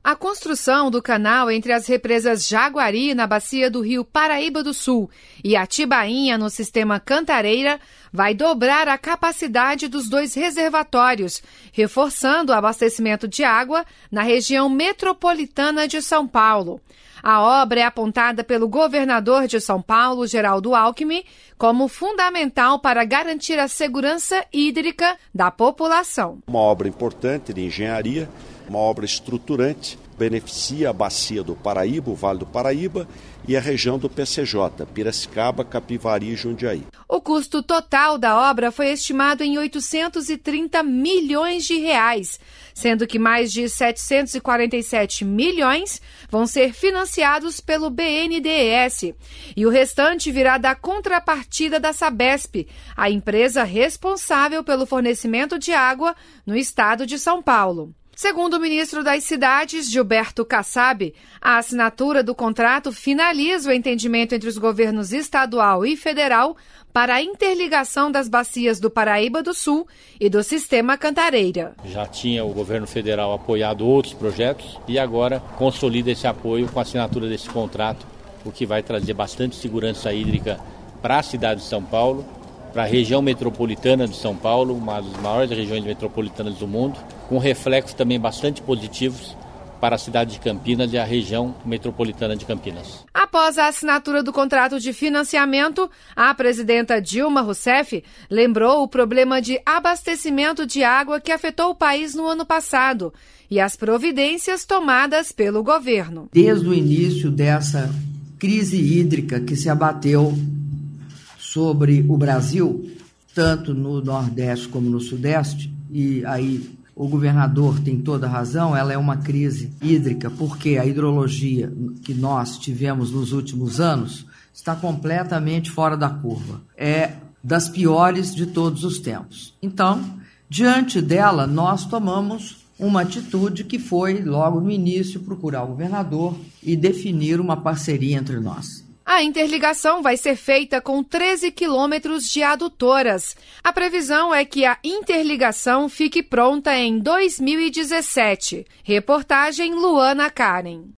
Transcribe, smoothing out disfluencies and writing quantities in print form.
A construção do canal entre as represas Jaguari, na bacia do rio Paraíba do Sul, e Atibainha, no sistema Cantareira, vai dobrar a capacidade dos dois reservatórios, reforçando o abastecimento de água na região metropolitana de São Paulo. A obra é apontada pelo governador de São Paulo, Geraldo Alckmin, como fundamental para garantir a segurança hídrica da população. Uma obra importante de engenharia, uma obra estruturante, beneficia a bacia do Paraíba, o Vale do Paraíba, e a região do PCJ, Piracicaba, Capivari e Jundiaí. O custo total da obra foi estimado em 830 milhões de reais, sendo que mais de 747 milhões vão ser financiados pelo BNDES, e o restante virá da contrapartida da Sabesp, a empresa responsável pelo fornecimento de água no estado de São Paulo. Segundo o ministro das Cidades, Gilberto Kassab, a assinatura do contrato finaliza o entendimento entre os governos estadual e federal para a interligação das bacias do Paraíba do Sul e do sistema Cantareira. Já tinha o governo federal apoiado outros projetos e agora consolida esse apoio com a assinatura desse contrato, o que vai trazer bastante segurança hídrica para a cidade de São Paulo, para a região metropolitana de São Paulo, uma das maiores regiões metropolitanas do mundo, com reflexos também bastante positivos para a cidade de Campinas e a região metropolitana de Campinas. Após a assinatura do contrato de financiamento, a presidenta Dilma Rousseff lembrou o problema de abastecimento de água que afetou o país no ano passado e as providências tomadas pelo governo. Desde o início dessa crise hídrica que se abateu sobre o Brasil, tanto no Nordeste como no Sudeste, e aí o governador tem toda a razão, ela é uma crise hídrica, porque a hidrologia que nós tivemos nos últimos anos está completamente fora da curva. É das piores de todos os tempos. Então, diante dela, nós tomamos uma atitude que foi, logo no início, procurar o governador e definir uma parceria entre nós. A interligação vai ser feita com 13 quilômetros de adutoras. A previsão é que a interligação fique pronta em 2017. Reportagem Luana Karen.